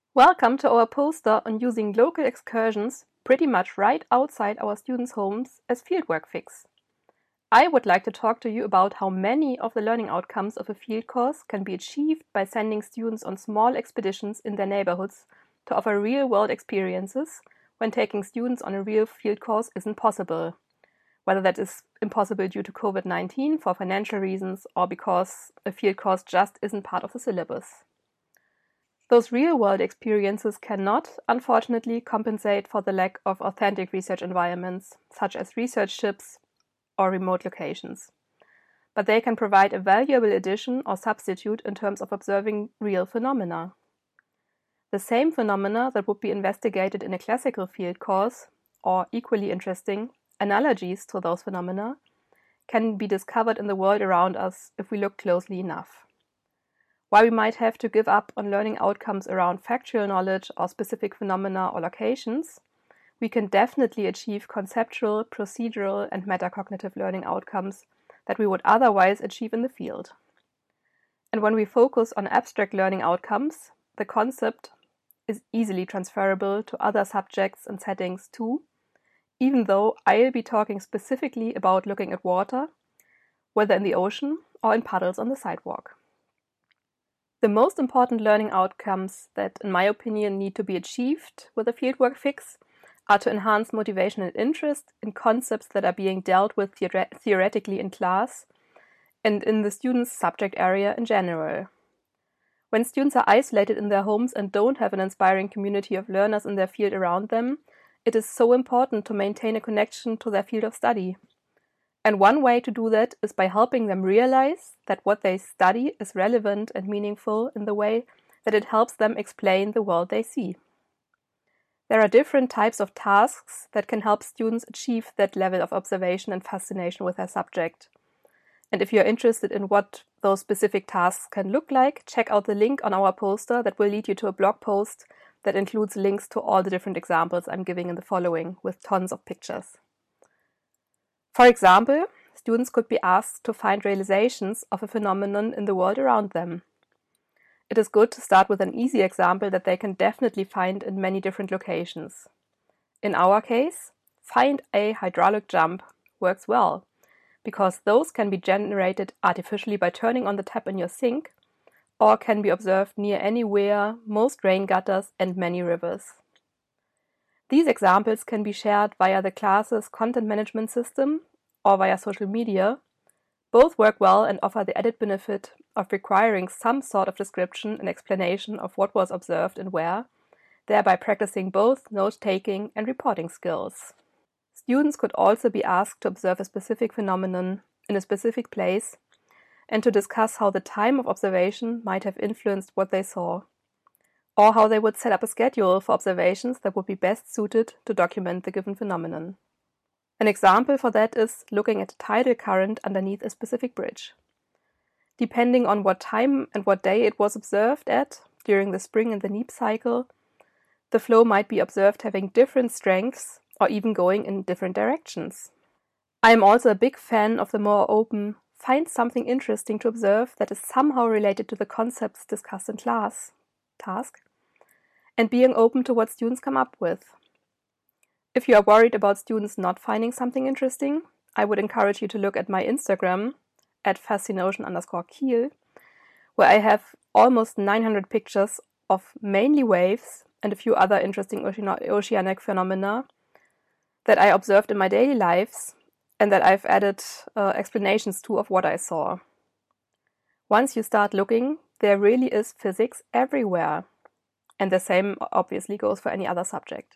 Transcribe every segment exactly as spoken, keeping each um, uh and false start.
Welcome to our poster on using local excursions pretty much right outside our students' homes as fieldwork fix. I would like to talk to you about how many of the learning outcomes of a field course can be achieved by sending students on small expeditions in their neighborhoods to offer real-world experiences when taking students on a real field course isn't possible, whether that is impossible due to COVID nineteen for financial reasons or because a field course just isn't part of the syllabus. Those real-world experiences cannot, unfortunately, compensate for the lack of authentic research environments, such as research ships or remote locations. But they can provide a valuable addition or substitute in terms of observing real phenomena. The same phenomena that would be investigated in a classical field course, or equally interesting, analogies to those phenomena, can be discovered in the world around us if we look closely enough. While we might have to give up on learning outcomes around factual knowledge or specific phenomena or locations, we can definitely achieve conceptual, procedural, and metacognitive learning outcomes that we would otherwise achieve in the field. And when we focus on abstract learning outcomes, the concept is easily transferable to other subjects and settings too, even though I'll be talking specifically about looking at water, whether in the ocean or in puddles on the sidewalk. The most important learning outcomes that, in my opinion, need to be achieved with a fieldwork fix are to enhance motivation and interest in concepts that are being dealt with theore- theoretically in class and in the student's subject area in general. When students are isolated in their homes and don't have an inspiring community of learners in their field around them, it is so important to maintain a connection to their field of study. And one way to do that is by helping them realize that what they study is relevant and meaningful in the way that it helps them explain the world they see. There are different types of tasks that can help students achieve that level of observation and fascination with their subject. And if you're interested in what those specific tasks can look like, check out the link on our poster that will lead you to a blog post that includes links to all the different examples I'm giving in the following, with tons of pictures. For example, students could be asked to find realizations of a phenomenon in the world around them. It is good to start with an easy example that they can definitely find in many different locations. In our case, find a hydraulic jump works well, because those can be generated artificially by turning on the tap in your sink, or can be observed near anywhere, most rain gutters, and many rivers. These examples can be shared via the class's content management system or via social media. Both work well and offer the added benefit of requiring some sort of description and explanation of what was observed and where, thereby practicing both note-taking and reporting skills. Students could also be asked to observe a specific phenomenon in a specific place and to discuss how the time of observation might have influenced what they saw, or how they would set up a schedule for observations that would be best suited to document the given phenomenon. An example for that is looking at a tidal current underneath a specific bridge. Depending on what time and what day it was observed at during the spring and the neap cycle, the flow might be observed having different strengths or even going in different directions. I am also a big fan of the more open, find something interesting to observe that is somehow related to the concepts discussed in class task, and being open to what students come up with. If you are worried about students not finding something interesting, I would encourage you to look at my Instagram at fascinocean underscore Kiel, where I have almost nine hundred pictures of mainly waves and a few other interesting oceanic phenomena that I observed in my daily lives and that I've added uh, explanations to of what I saw. Once you start looking, there really is physics everywhere. And the same obviously goes for any other subject.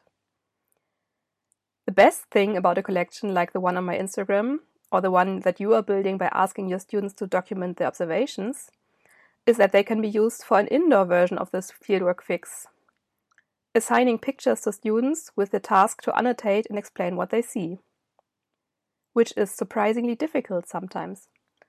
The best thing about a collection like the one on my Instagram, or the one that you are building by asking your students to document their observations, is that they can be used for an indoor version of this fieldwork fix, assigning pictures to students with the task to annotate and explain what they see, which is surprisingly difficult sometimes.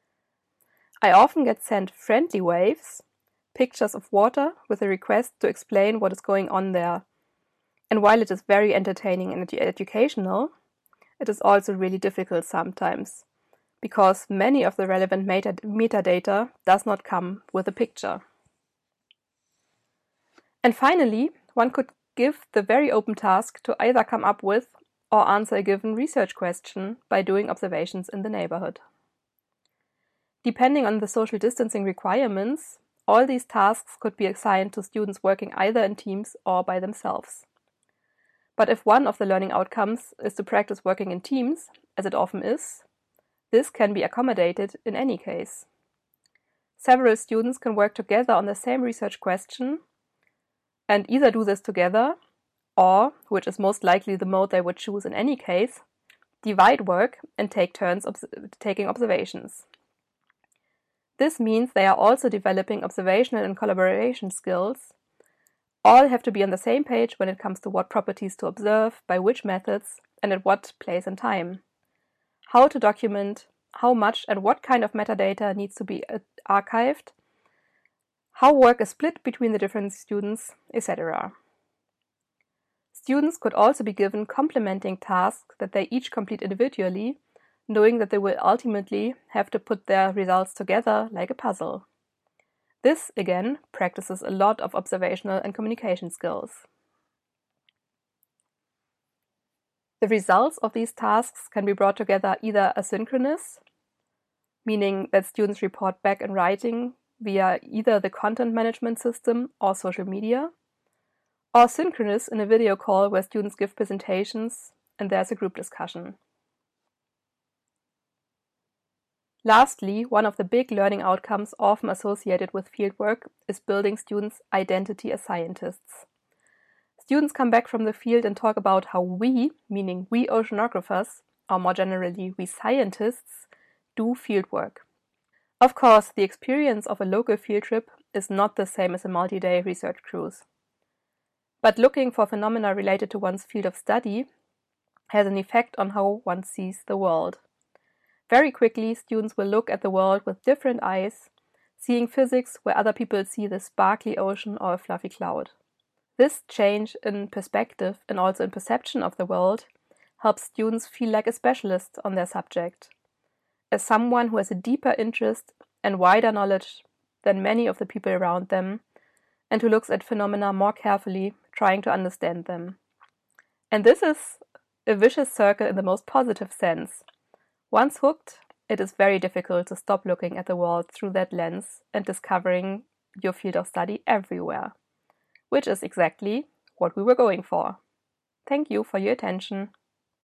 I often get sent friendly waves, pictures of water with a request to explain what is going on there. And while it is very entertaining and edu- educational, it is also really difficult sometimes, because many of the relevant meta- metadata does not come with a picture. And finally, one could give the very open task to either come up with or answer a given research question by doing observations in the neighborhood. Depending on the social distancing requirements, all these tasks could be assigned to students working either in teams or by themselves. But if one of the learning outcomes is to practice working in teams, as it often is, this can be accommodated in any case. Several students can work together on the same research question and either do this together or, which is most likely the mode they would choose in any case, divide work and take turns obs- taking observations. This means they are also developing observational and collaboration skills. All have to be on the same page when it comes to what properties to observe, by which methods, and at what place and time. How to document, how much and what kind of metadata needs to be archived, how work is split between the different students, et cetera. Students could also be given complementing tasks that they each complete individually, knowing that they will ultimately have to put their results together like a puzzle. This, again, practices a lot of observational and communication skills. The results of these tasks can be brought together either asynchronous, meaning that students report back in writing via either the content management system or social media, or synchronous in a video call where students give presentations and there's a group discussion. Lastly, one of the big learning outcomes often associated with fieldwork is building students' identity as scientists. Students come back from the field and talk about how we, meaning we oceanographers, or more generally we scientists, do fieldwork. Of course, the experience of a local field trip is not the same as a multi-day research cruise. But looking for phenomena related to one's field of study has an effect on how one sees the world. Very quickly, students will look at the world with different eyes, seeing physics where other people see the sparkly ocean or a fluffy cloud. This change in perspective and also in perception of the world helps students feel like a specialist on their subject, as someone who has a deeper interest and wider knowledge than many of the people around them, and who looks at phenomena more carefully, trying to understand them. And this is a vicious circle in the most positive sense. Once hooked, it is very difficult to stop looking at the world through that lens and discovering your field of study everywhere, which is exactly what we were going for. Thank you for your attention.